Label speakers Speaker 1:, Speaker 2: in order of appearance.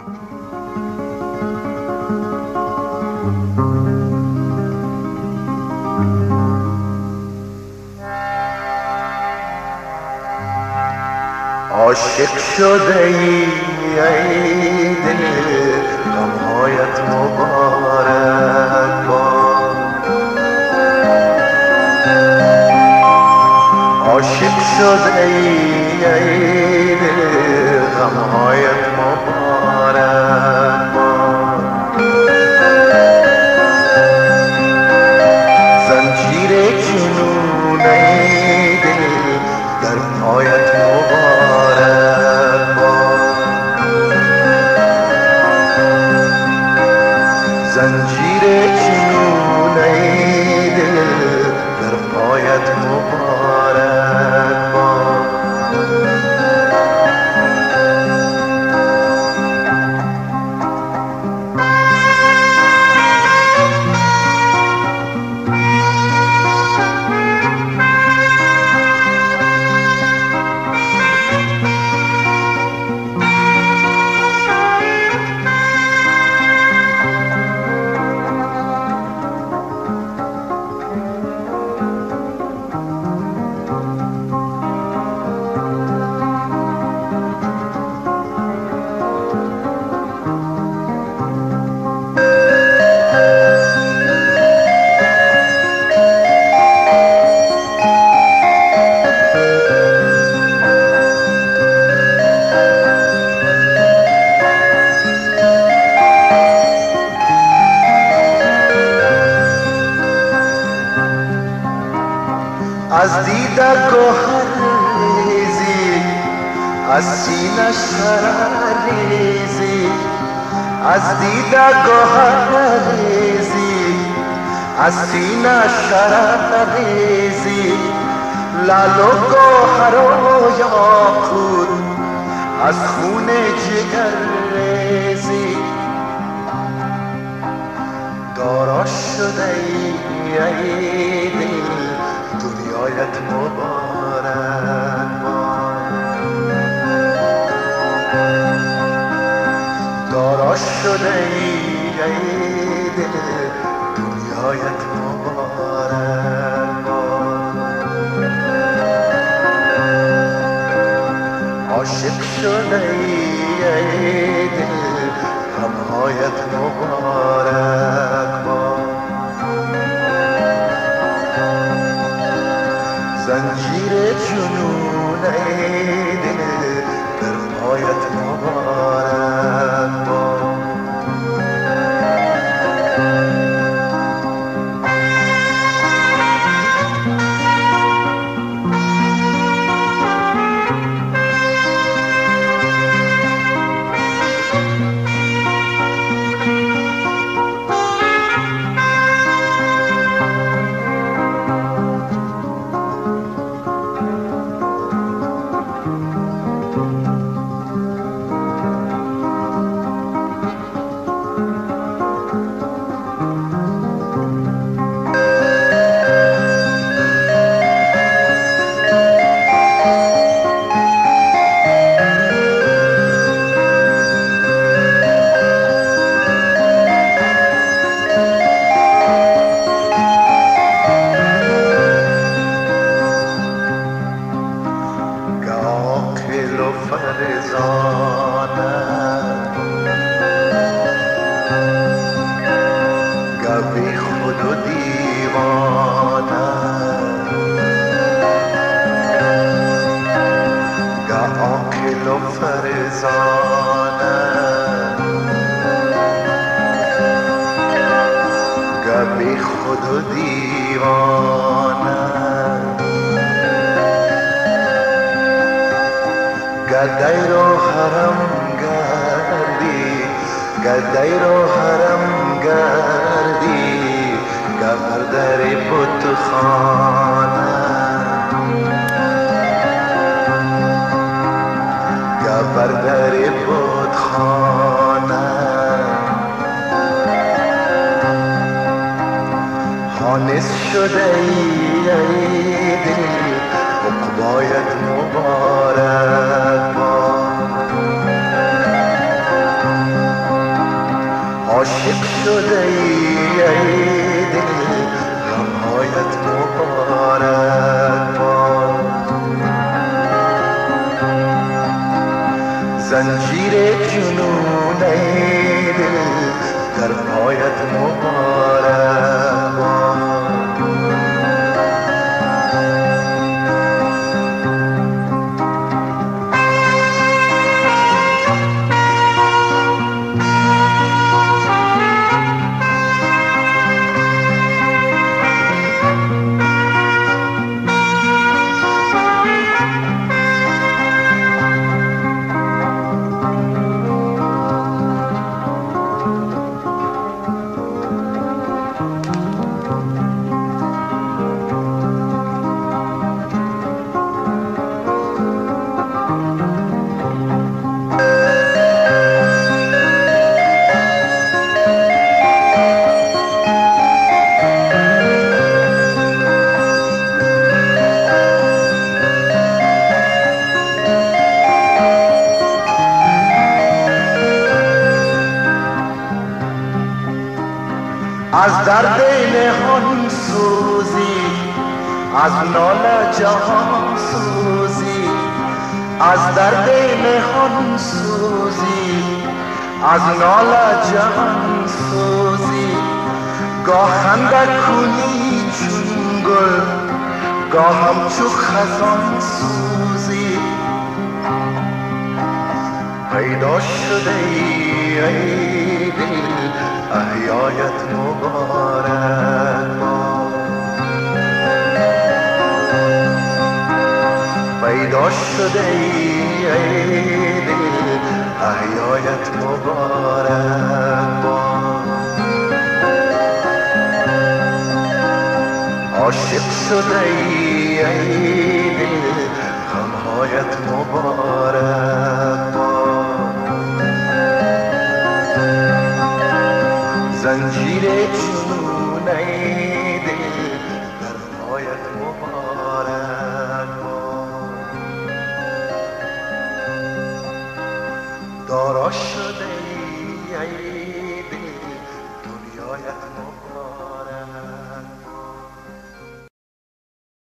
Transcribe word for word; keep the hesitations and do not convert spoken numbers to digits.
Speaker 1: عاشق شده ای ای دل غمهایت مبارک باد. عاشق شده ای ای دل غمهایت مبارک باد. زنجیر جنون ای دل در پایت مبارک باد. زنجیر جنون ای دل در پایت مبارک باد. از دیده گوهر ریزی، از سینه شرر ریزی. از دیده گوهر ریزی، از سینه شرر ریزی. لعل و گوهر و یاقوت از خون جگر ریزی. دارا شده ای دل دنیایت مبارک باد. دارا شده ای دل دنیایت مبارک باد. عاشق شده ای دل غمهایت مبارک باد. زنجیر جنون ای دل در پایت مبارک باد. بی خود و دیوانه گه عاقل و فرزانه گه بی خود و دیوانه گه دیر و حرم گردی گه دیر و حرم گردی گه بر در بتخانه گه بر در بتخانه حانس شده ای دل عقبایت مبارک باد. شده ای دل غمهایت مبارک باد. زنجیر جنون ای دل در پایت مبارک باد. از درد نهان سوزی، از ناله جهان سوزی، از درد نهان سوزی، از ناله جهان سوزی. گاه خنده کنی چون گل، گاه همچو خزان سوزی. پیدا شده ای دل احیایت مبارک باد. پیدا شده ای دل احیایت مبارک باد. عاشق شده ای دل غمهایت مبارک باد. زنجیر جنون ای دل در پایت مبارک باد. دارا شده